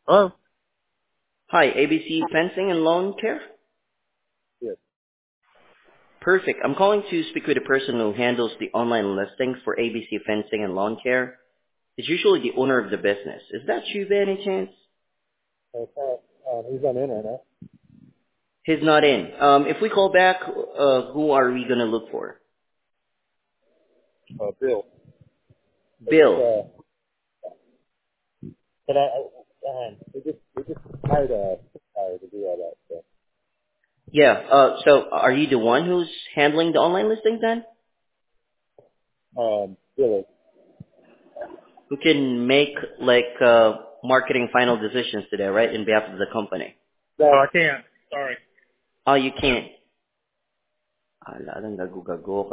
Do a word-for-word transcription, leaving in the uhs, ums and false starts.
Oh, Hi, A B C Fencing and Lawn Care? yes. Perfect. I'm calling to speak with the person who handles the online listings for A B C Fencing and Lawn Care. It's usually the owner of the business. Is that you by any chance? Uh, um, he's on in right now. He's not in. Um, if we call back, uh, who are we going to look for? Uh, Bill. I just, Bill. uh, but I, I um, we just, we just hired a supplier to do all that stuff. Yeah, uh, so are you the one who's handling the online listings then? Um, Bill is. Who can make, like, uh, marketing final decisions today, right, in behalf of the company? No, I can't. Sorry. Oh, you can't. Ala, lang gago-gago.